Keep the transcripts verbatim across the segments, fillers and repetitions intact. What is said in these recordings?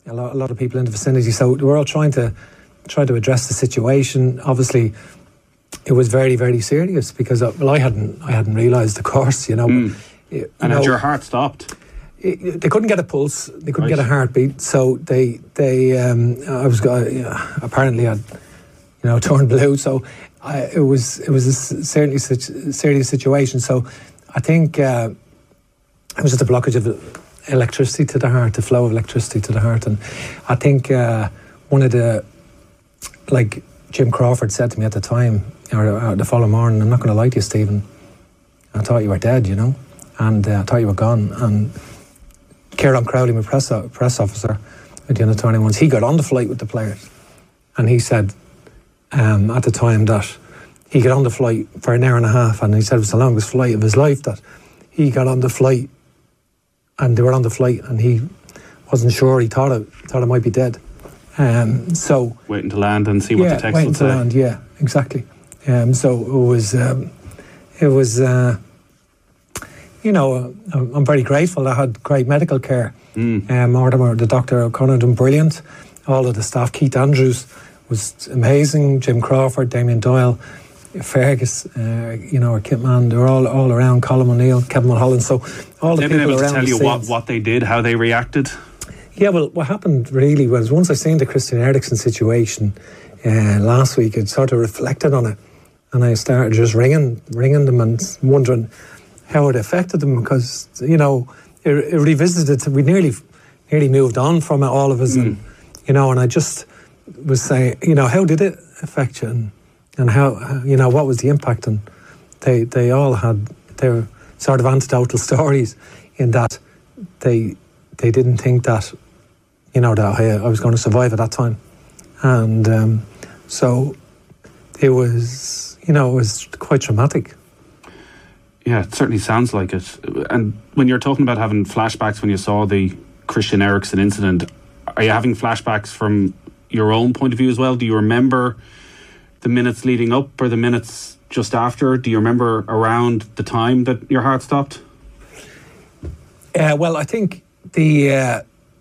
a lot, a lot of people in the vicinity. So we're all trying to try to address the situation. Obviously, it was very, very serious because uh, well, I hadn't I hadn't realised, of course, you know. Mm. You and know, had your heart stopped? It, they couldn't get a pulse. They couldn't Right. get a heartbeat. So they they um, I was uh, yeah, apparently I'd you know turned blue. So I, it was it was a certainly such serious situation. So I think uh, it was just a blockage of electricity to the heart, the flow of electricity to the heart, and I think uh, one of the like Jim Crawford said to me at the time, or, or the following morning, I'm not going to lie to you, Stephen, I thought you were dead, you know, and uh, I thought you were gone. And Kieran Crowley, my press, press officer with the under twenty-ones, he got on the flight with the players, and he said um, at the time that he got on the flight for an hour and a half, and he said it was the longest flight of his life, that he got on the flight and they were on the flight and he wasn't sure, he thought it, thought it might be dead. Um, so waiting to land and see what yeah, the text waiting would to say. land, yeah, exactly. Um, so it was, um, it was, uh, you know, uh, I'm very grateful. I had great medical care. Mm. Um, Mortimer, the Doctor O'Connor, done brilliant. All of the staff, Keith Andrews was amazing. Jim Crawford, Damien Doyle, Fergus, uh, you know, our kit man, they were all all around. Colin O'Neill, Kevin Mulholland. So all the They've people been able around to tell the you what, scenes. what they did, how they reacted. Yeah, well, what happened really was once I seen the Christian Eriksen situation uh, last week, it sort of reflected on it, and I started just ringing, ringing them and wondering how it affected them, because you know it, it revisited. We nearly, nearly moved on from it, all of us, mm. and you know, and I just was saying, you know, how did it affect you, and, and how, you know, what was the impact? And they they all had their sort of anecdotal stories in that they they didn't think that, you know, that I, I was going to survive at that time. And um, so it was, you know, it was quite traumatic. Yeah, it certainly sounds like it. And when you're talking about having flashbacks when you saw the Christian Eriksen incident, are you having flashbacks from your own point of view as well? Do you remember the minutes leading up or the minutes just after? Do you remember around the time that your heart stopped? Uh, well, I think the... Uh,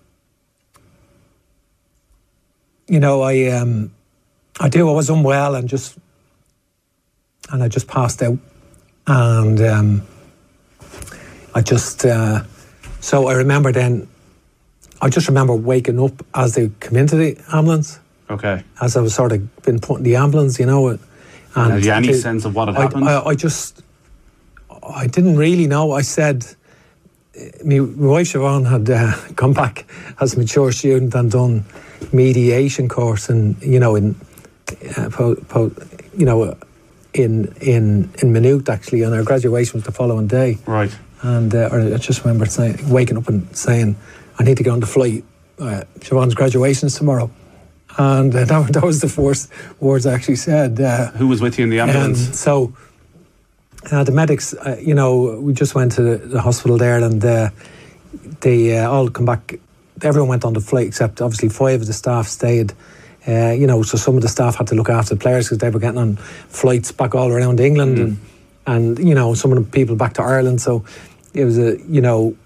You know, I um, I do. I was unwell and just, and I just passed out, and um, I just. Uh, so I remember then. I just remember waking up as they come into the ambulance. Okay. As I was sort of been put in the ambulance, you know. And had you any they, sense of what had I, happened? I, I just, I didn't really know. I said, my, my wife Siobhan had uh, come back as a mature student and done mediation course, and you know, in uh, po, po, you know, in in in Maynooth actually, and our graduation was the following day. Right. And uh, or I just remember saying, waking up and saying, I need to get on the flight. Uh, Siobhan's graduation's tomorrow, and uh, that, that was the first words I actually said. Uh, Who was with you in the ambulance? Um, so uh, the medics, uh, you know, we just went to the, the hospital there, and uh, they uh, all come back. Everyone went on the flight except obviously five of the staff stayed. Uh, you know, so some of the staff had to look after the players because they were getting on flights back all around England, mm. and and you know, some of the people back to Ireland. So it was a, you know,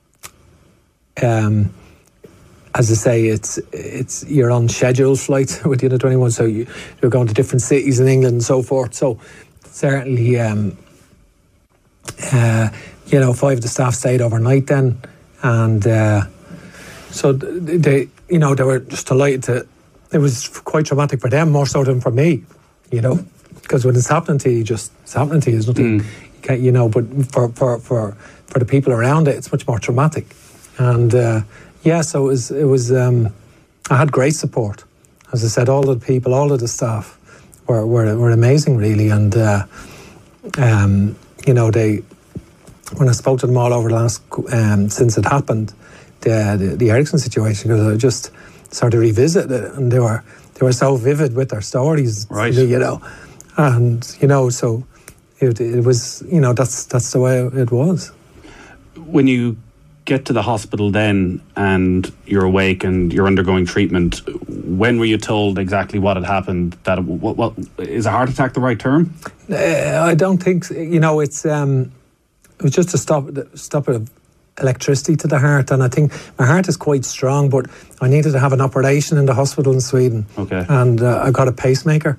um, as I say, it's it's you're on scheduled flights with the under twenty-one, so you, you're going to different cities in England and so forth. So certainly, um, uh, you know, five of the staff stayed overnight then, and. Uh, So they, you know, they were just delighted to. It was quite traumatic for them, more so than for me, you know, because when it's happening to you, just it's happening to you. There's nothing, mm. you can't, you know. But for for for for the people around it, it's much more traumatic. And uh, yeah, so it was. It was. Um, I had great support, as I said. All of the people, all of the staff, were were, were amazing, really. And uh, um, you know, they. When I spoke to them all over the last um, since it happened. The, the, the Eriksen situation, because I just sort of revisited it, and they were they were so vivid with their stories, right? You know, and you know, so it, it was, you know, that's that's the way it was. When you get to the hospital then, and you're awake and you're undergoing treatment, when were you told exactly what had happened? That it, what, what is a heart attack the right term? Uh, I don't think so. You know, it's um, it was just to stop stop it. electricity to the heart, and I think my heart is quite strong, but I needed to have an operation in the hospital in Sweden. Okay. And uh, I got a pacemaker,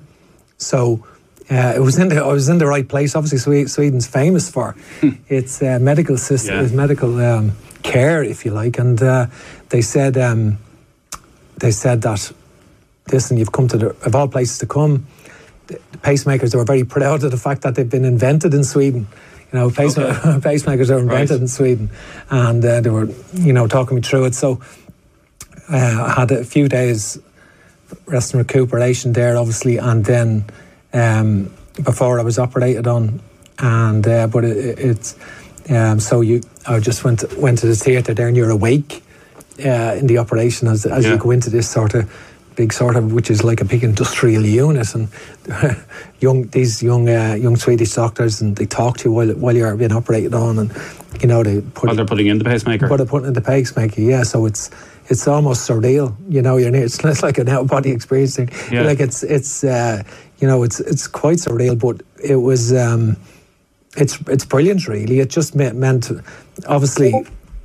so uh, it was in the I was in the right place. Obviously, Swe- Sweden's famous for its uh, medical system, Yeah. its medical um, care, if you like. And uh, they said um, they said that, listen, you've come to the, of all places to come. The pacemakers, they were very proud of the fact that they've been invented in Sweden. You know, pace- Okay. pacemakers are invented Right. in Sweden, and uh, they were, you know, talking me through it. So uh, I had a few days rest and recuperation there, obviously, and then um, before I was operated on, and uh, but it, it's um, so you, I just went went to the theatre there, and you're awake uh, in the operation as as Yeah. you go into this sort of big sort of, which is like a big industrial unit, and young these young uh, young Swedish doctors, and they talk to you while while you're being operated on, and you know they put While they're putting in the pacemaker. put it putting in the pacemaker. Yeah, so it's it's almost surreal. You know, you're near, it's, it's like an out of body experience thing. Yeah. Like it's it's uh, you know it's it's quite surreal, but it was um, it's it's brilliant. Really, it just meant, meant obviously.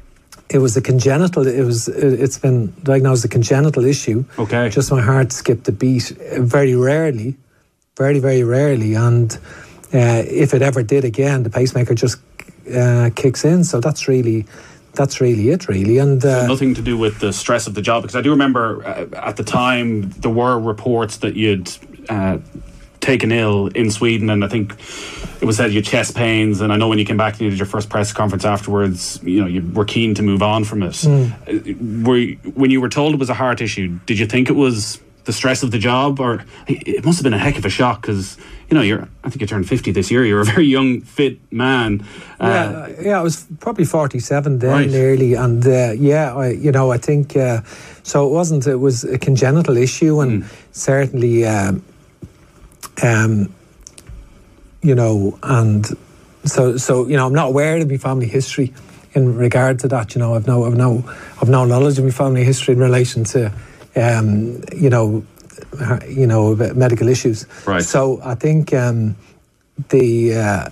It was a congenital. It was. It, it's been diagnosed as a congenital issue. Okay. Just my heart skipped a beat uh, very rarely, very very rarely, and uh, if it ever did again, the pacemaker just uh, kicks in. So that's really, that's really it, really. And uh, Nothing to do with the stress of the job, because I do remember uh, at the time there were reports that you'd uh, taken ill in Sweden, and I think it was said you had chest pains, and I know when you came back and you did your first press conference afterwards, you know, you were keen to move on from it. Mm. Uh, Were you, when you were told it was a heart issue, did you think it was the stress of the job, or it must have been a heck of a shock, because you know you're I think you turned fifty this year, you're a very young fit man. Uh, yeah, yeah, I was probably forty-seven then, Right. nearly, and uh, yeah, I, you know, I think uh, so. It wasn't. It was a congenital issue, and Mm. certainly, um, um, you know, and so so you know, I'm not aware of my family history in regard to that. You know, I've no, I've no, I've no knowledge of my family history in relation to, um, you know, uh, you know, medical issues. Right. So I think um, the. Uh,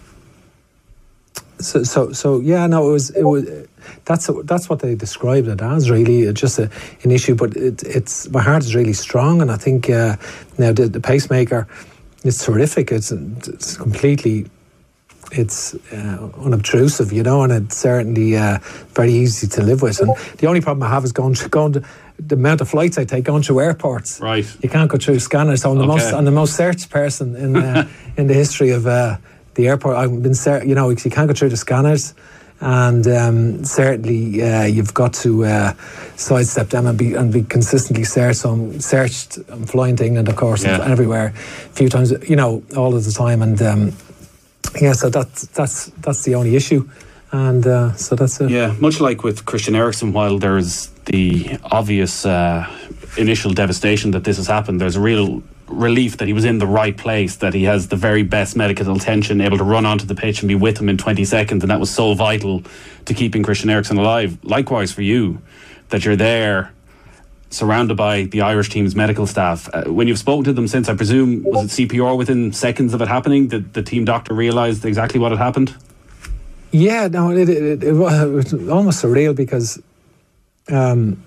So, so, so, yeah, no, it was, it was. That's that's what they described it as. Really, it's just a, an issue. But it, it's my heart is really strong, and I think uh, now the, the pacemaker, it's terrific. It's it's completely, it's uh, unobtrusive, you know, and it's certainly uh, very easy to live with. And the only problem I have is going to going to the amount of flights I take going through airports. Right. You can't go through scanners. So I'm the Okay. most I'm the most searched person in uh, in the history of. Uh, The airport, I've been, you know, you can't go through the scanners, and um, certainly uh, you've got to uh, sidestep them and be and be consistently searched. So I'm searched. I'm flying to England, of course, Yeah. and everywhere, a few times, you know, all of the time, and um, yeah, so that's that's that's the only issue, and uh, so that's it. Yeah, much like with Christian Eriksen, while there's the obvious uh, initial devastation that this has happened, there's a real relief that he was in the right place, that he has the very best medical attention, able to run onto the pitch and be with him in twenty seconds, and that was so vital to keeping Christian Eriksen alive. Likewise for you, that you're there surrounded by the Irish team's medical staff. Uh, when you've spoken to them since, I presume, was it C P R within seconds of it happening? Did the team doctor realised exactly what had happened? Yeah, no, it, it, it was almost surreal because um,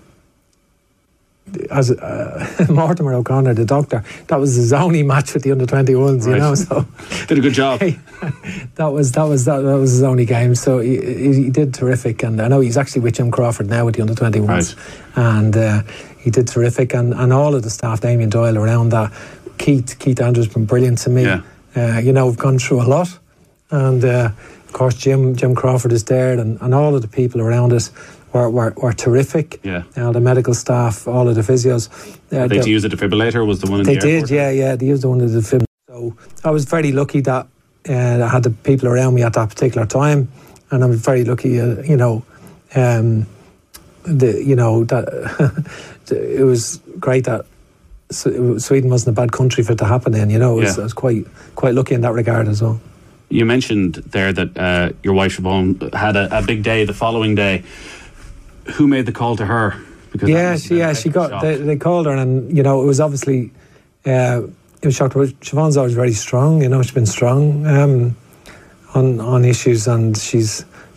as uh, Mortimer O'Connor, the doctor, that was his only match with the under twenty-ones, you Right. know. So Did a good job. that was that was that, that was his only game. So he, he, he did terrific, and I know he's actually with Jim Crawford now with the under twenty-ones, and uh, he did terrific, and, and all of the staff, Damien Doyle around that, Keith Keith Andrews been brilliant to me. Yeah. Uh, you know, we've gone through a lot, and uh, of course Jim Jim Crawford is there, and, and all of the people around us were were, were terrific. Yeah. Uh, the medical staff, all of the physios. Uh, They had the- to use a defibrillator, was the one in they the did, airport? yeah, yeah. They used one of the film. So I was very lucky that uh, I had the people around me at that particular time, and I'm very lucky, uh, you know, um, the you know that it was great that S- Sweden wasn't a bad country for it to happen in. You know, it was, Yeah. I was quite quite lucky in that regard as well. You mentioned there that uh, your wife Siobhan had a, a big day the following day. Who made the call to her? Because that Yeah, must have she, been a yeah, heck she of a got. shock. They, they called her, and you know, it was obviously uh, it was shocked. But Siobhan's always very strong. You know, she's been strong um, on on issues, and she's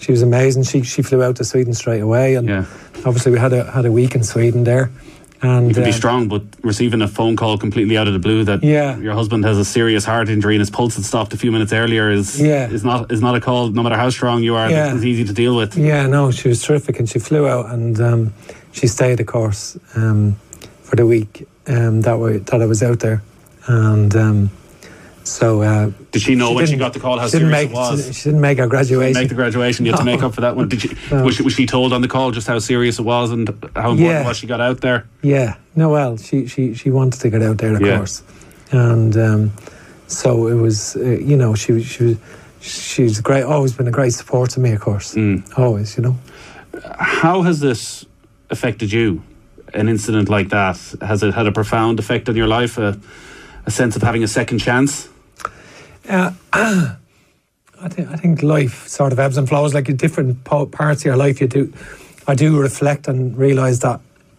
she was amazing. She she flew out to Sweden straight away, and Yeah. obviously we had a had a week in Sweden there. And You can be um, strong, but receiving a phone call completely out of the blue that Yeah. your husband has a serious heart injury and his pulse had stopped a few minutes earlier is Yeah. is not is not a call. No matter how strong you are, Yeah. it's easy to deal with. Yeah, no, she was terrific, and she flew out, and um, she stayed, of course, um, for the week um, that way that I was out there, and um, so. Uh, Did she know she when she didn't- got the call how she didn't serious make, it was? She, she didn't make her graduation. Make the graduation. You had to No. make up for that one. Did she? No. Was she? Was she told on the call just how serious it was and how important Yeah. it was she got out there? Yeah, no, well, she, she, she wanted to get out there, of Yeah. course, and um, so it was. Uh, you know, she was she was she's great. Always been a great support to me, of course. Mm. Always, you know. How has this affected you? An incident like that, has it had a profound effect on your life? A, a sense of having a second chance? Uh, I think I think life sort of ebbs and flows. Like in different po- parts of your life, you do. I do reflect and realise that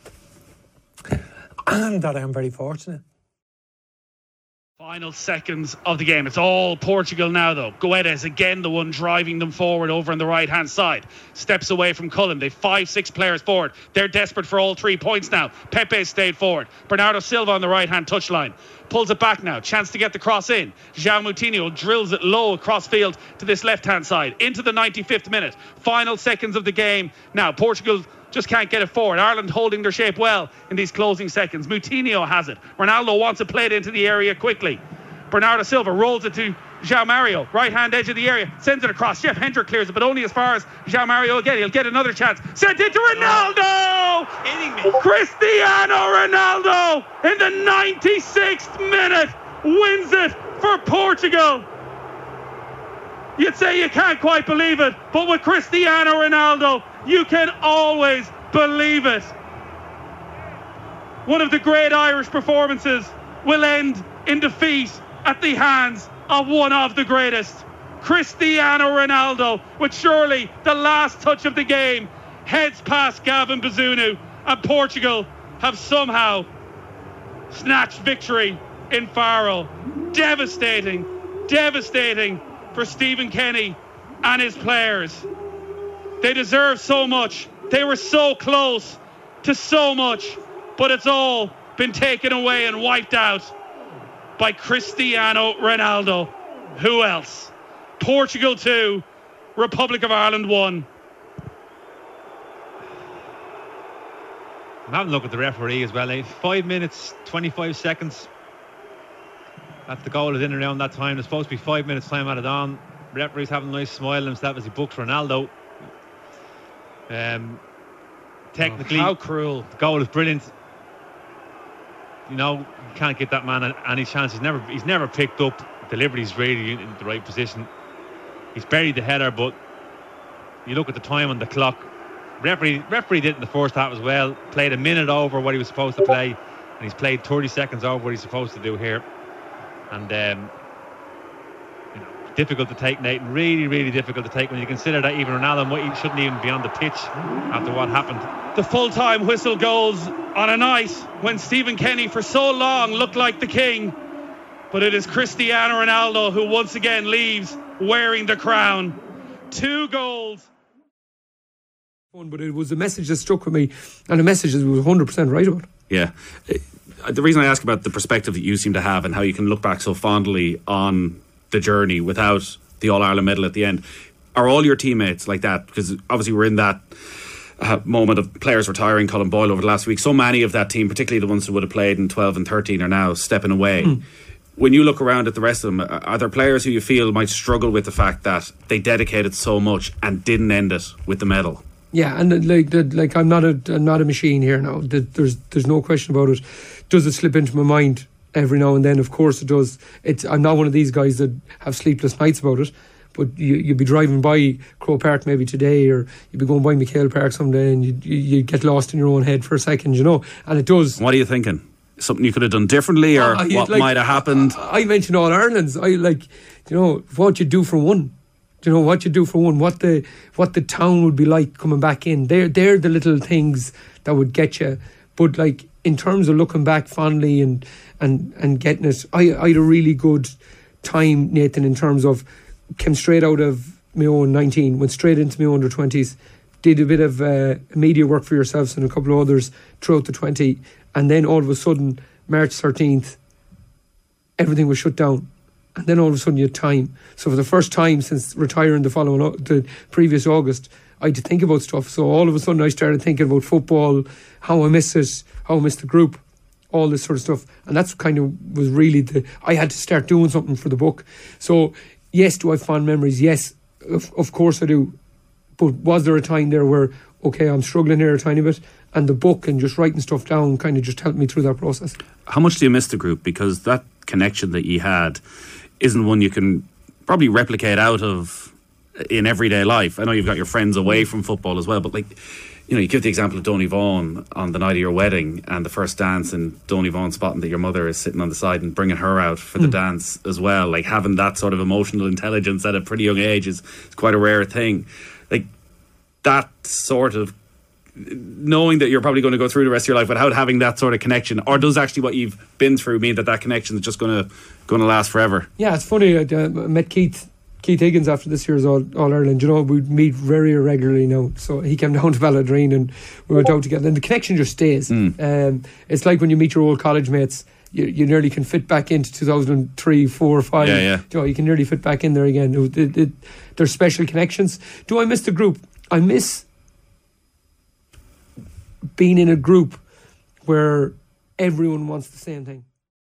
that I am very fortunate. Final seconds of the game. It's all Portugal now, though. Guedes again, the one driving them forward over on the right-hand side. Steps away from Cullen. They've five, six players forward. They're desperate for all three points now. Pepe stayed forward. Bernardo Silva on the right-hand touchline. Pulls it back now. Chance to get the cross in. João Moutinho drills it low across field to this left-hand side. Into the ninety-fifth minute. Final seconds of the game. Now, Portugal just can't get it forward. Ireland holding their shape well in these closing seconds. Moutinho has it. Ronaldo wants it played into the area quickly. Bernardo Silva rolls it to João Mario, right hand edge of the area, sends it across. Jeff Hendrick clears it, but only as far as João Mario again. He'll get another chance. Sent it to Ronaldo! Kidding me. Cristiano Ronaldo in the ninety-sixth minute wins it for Portugal. You'd say you can't quite believe it, but with Cristiano Ronaldo, you can always believe it. One of the great Irish performances will end in defeat at the hands of one of the greatest. Cristiano Ronaldo, with surely the last touch of the game, heads past Gavin Bazunu, and Portugal have somehow snatched victory in Faro. Devastating, devastating for Stephen Kenny and his players. They deserve so much. They were so close to so much, but it's all been taken away and wiped out by Cristiano Ronaldo. Who else? Portugal two, Republic of Ireland one. I'm having a look at the referee as well. Eh? Five minutes, twenty-five seconds. That's the goal is in and around that time. There's supposed to be five minutes time added on. The referee's having a nice smile on himself as he books Ronaldo. Um, technically, Oh, how cruel. the goal is brilliant. You know, you can't get that man any chance. He's never he's never picked up. Deliberately, he's really in the right position. He's buried the header, but you look at the time on the clock. Referee, referee did it in the first half as well. Played a minute over what he was supposed to play, and he's played thirty seconds over what he's supposed to do here. And um, you know, difficult to take, Nathan. Really, really difficult to take when you consider that even Ronaldo might, he shouldn't even be on the pitch after what happened. The full-time whistle goes on a night when Stephen Kenny for so long looked like the king, but it is Cristiano Ronaldo who once again leaves wearing the crown. Two goals. But it was a message that struck with me, and a message that was one hundred percent right about. Yeah. Uh, The reason I ask about the perspective that you seem to have and how you can look back so fondly on the journey without the All-Ireland medal at the end, are all your teammates like that? Because obviously we're in that uh, moment of players retiring. Colin Boyle over the last week, so many of that team, particularly the ones who would have played in twelve and thirteen, are now stepping away. Mm. When you look around at the rest of them, are there players who you feel might struggle with the fact that they dedicated so much and didn't end it with the medal? Yeah, and like, like I'm not a, I'm not a machine here now. There's, there's no question about it. Does it slip into my mind every now and then? Of course it does. It's, I'm not one of these guys that have sleepless nights about it. But you, you'd be driving by Crow Park maybe today, or you'd be going by McHale Park someday, and you you get lost in your own head for a second, you know. And it does. What are you thinking? Something you could have done differently, or uh, what like, might have happened? I, I mentioned All Ireland's. I like, you know, what you do for one. You know what you do for one. What the what the town would be like coming back in. They're they're the little things that would get you. But like in terms of looking back fondly and and and getting it, I I had a really good time, Nathan, in terms of came straight out of my own nineteen, went straight into my under twenties, did a bit of uh, media work for yourselves and a couple of others throughout the twenty, and then all of a sudden, March thirteenth, everything was shut down. And then all of a sudden you had time. So for the first time since retiring the following, the previous August, I had to think about stuff. So all of a sudden I started thinking about football, how I miss it, how I miss the group, all this sort of stuff. And that's kind of was really the, I had to start doing something for the book. So yes, do I have fond memories? Yes, of, of course I do. But was there a time there where, okay, I'm struggling here a tiny bit, and the book and just writing stuff down kind of just helped me through that process? How much do you miss the group? Because that connection that you had isn't one you can probably replicate out of in everyday life. I know you've got your friends away from football as well, but like, you know, you give the example of Donny Vaughan on the night of your wedding and the first dance, and Donny Vaughan spotting that your mother is sitting on the side and bringing her out for the mm. dance as well. Like, having that sort of emotional intelligence at a pretty young age is, is quite a rare thing. Like, that sort of knowing that you're probably going to go through the rest of your life without having that sort of connection, or does actually what you've been through mean that that connection is just going to going to last forever? Yeah, it's funny. I uh, met Keith Keith Higgins after this year's All, All Ireland. You know, we meet very irregularly now. So he came down to Balladreen and we went out together, and the connection just stays. Mm. Um, it's like when you meet your old college mates. You, you nearly can fit back into two thousand three, four, five. Yeah, yeah. You know, you can nearly fit back in there again. It, it, it, there's special connections. Do I miss the group? I miss being in a group where everyone wants the same thing.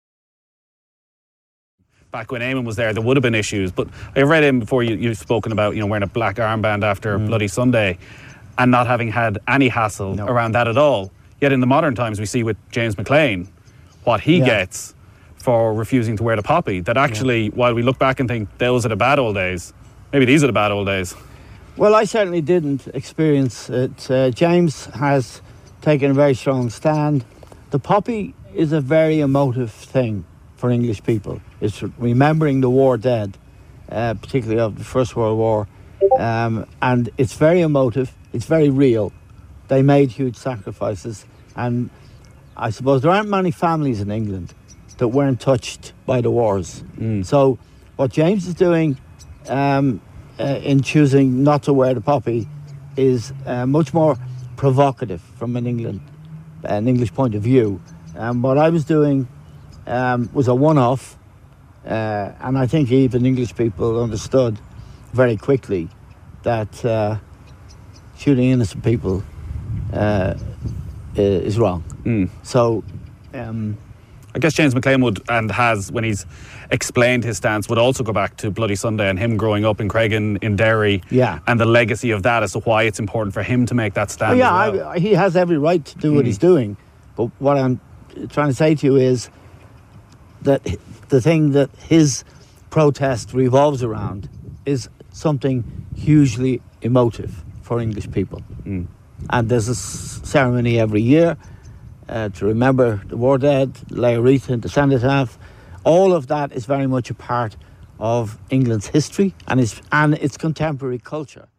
Back when Eamon was there, there would have been issues, but I read in before you, you've spoken about, you know, wearing a black armband after mm. Bloody Sunday and not having had any hassle no. around that at all. Yet in the modern times we see with James McLean what he yeah. gets for refusing to wear the poppy, that actually yeah. while we look back and think those are the bad old days, maybe these are the bad old days. Well, I certainly didn't experience it. Uh, James has taken a very strong stand. The poppy is a very emotive thing for English people. It's remembering the war dead, uh, particularly of the First World War, um, and it's very emotive, it's very real. They made huge sacrifices, and I suppose there aren't many families in England that weren't touched by the wars. Mm. So what James is doing um, uh, in choosing not to wear the poppy is uh, much more provocative from an England, an English point of view. Um, what I was doing um, was a one-off, uh, and I think even English people understood very quickly that uh, shooting innocent people uh, is wrong. Mm. So um, I guess James McLean would, and has, when he's explained his stance, would also go back to Bloody Sunday and him growing up in Craigan in Derry, yeah. and the legacy of that as to why it's important for him to make that stand. Oh, yeah, as well. I, he has every right to do what mm. he's doing, but what I'm trying to say to you is that the thing that his protest revolves around is something hugely emotive for English people. Mm. And there's a ceremony every year uh, to remember the war dead, lay a wreath in the cenotaph. All of that is very much a part of England's history and its, and its contemporary culture.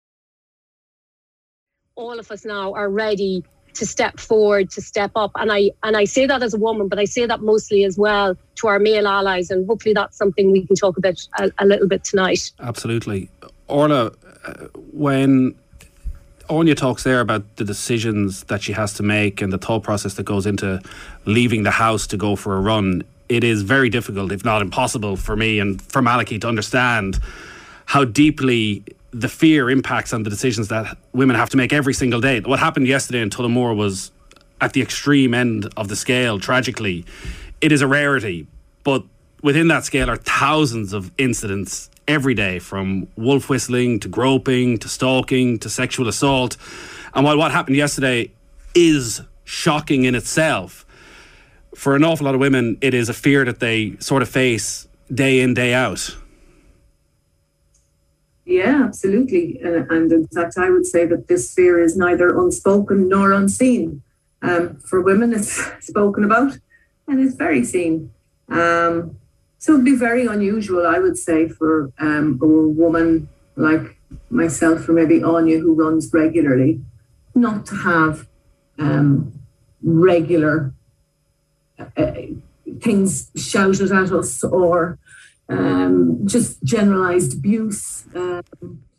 All of us now are ready to step forward, to step up. And I and I say that as a woman, but I say that mostly as well to our male allies. And hopefully that's something we can talk about a, a little bit tonight. Absolutely. Orla, uh, when Anya talks there about the decisions that she has to make and the thought process that goes into leaving the house to go for a run, it is very difficult, if not impossible, for me and for Malachy to understand how deeply the fear impacts on the decisions that women have to make every single day. What happened yesterday in Tullamore was at the extreme end of the scale, tragically. It is a rarity, but within that scale are thousands of incidents every day, from wolf whistling to groping to stalking to sexual assault. And while what happened yesterday is shocking in itself, for an awful lot of women it is a fear that they sort of face day in, day out. Yeah, absolutely. Uh, and in fact, I would say that this fear is neither unspoken nor unseen. Um, for women, it's spoken about and it's very seen. Um, so it'd be very unusual, I would say, for um, a woman like myself, or maybe Anya, who runs regularly, not to have um, regular uh, things shouted at us, or um, just generalised abuse. Um,